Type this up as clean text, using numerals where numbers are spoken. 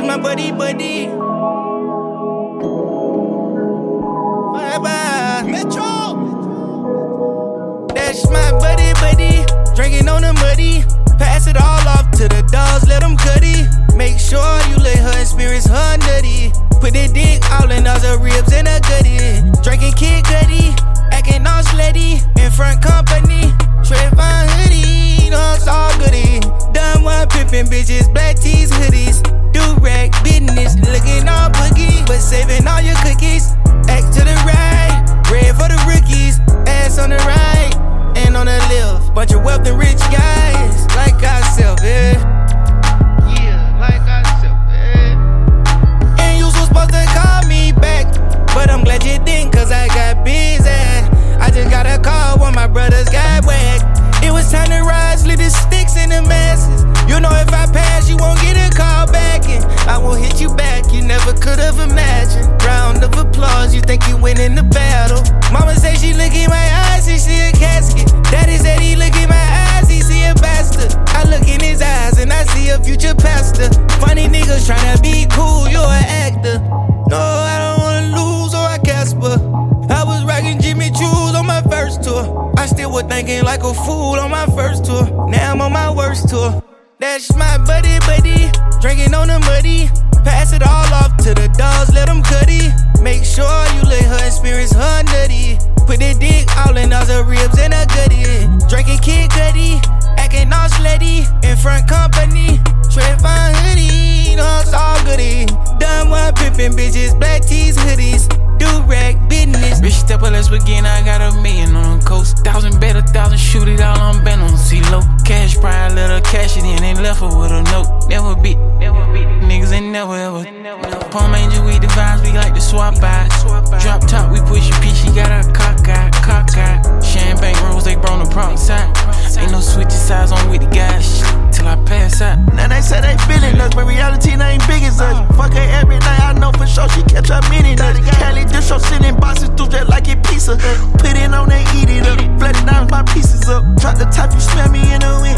my buddy. Metro. That's my buddy. Drinking on the muddy. Pass it all off to the dogs, let them cutty. Make sure you let her experience her nutty. Put that dick all in all the ribs and a gutty. Drinking Kid Cudi, acting all slutty. In front company, Trayvon hoodie, no, it's all goody. Done one pimpin' bitches, black tees, hoodies. Do-rag business, looking all boogie. But saving all your cookies, act to the right. Red for the rookies, ass on the right. And on the left, bunch of wealth and rich guys, like ourselves, yeah. Yeah, like ourselves, yeah. And you was supposed to call me back, but I'm glad you didn't, cause I got busy. I just got a call when my brothers got whacked. It was time to rise, leave the sticks in the masses. You know if I pass, you won't get a call back, and I won't hit you back, you never could've imagined. Round of applause, you think you winning the battle. Mama say she look in my eyes, she see a casket. Daddy said he look in my eyes, he see a bastard. I look in his eyes and I see a future pastor. Funny niggas tryna be cool, you're an actor. No, I don't wanna lose or I Casper. I was rocking Jimmy Choo's on my first tour. I still was thinking like a fool on my first tour. Now I'm on my worst tour. That's my buddy. Drinking on the muddy. Pass it all off to the dogs, let them cutty. Make sure you let her experience her nutty. Put that dick all in all the ribs and a gutty. Drinking Kid Cudi, acting all slutty. In front company, Trayvon hoodie, no, it's all goody. Done one pimpin' bitches, black tees, hoodies. Do-rag business. Rich stepper, let's begin. I got $1 million on the coast. 1,000 bet, 1,000 shoot it all on bent on CeeLo. Cash pride, let her cash it in and left her with a note. Never beat niggas ain't never ever. Palm Angel, we the vibes, we like to swap by. Drop top, we push your P, she got her cock eye. Champagne rolls, they brought the prop side. Ain't no switching sides on with the guys till I pass out. Now they say they feeling us, but reality they ain't big as us. Fuck her every night, I know for sure she catch her meaning us. Cali dish up, sitting boxes through just like it pizza. Put it on and eat it up. Flooded down my pieces up. Drop the top, you smell me in the wind.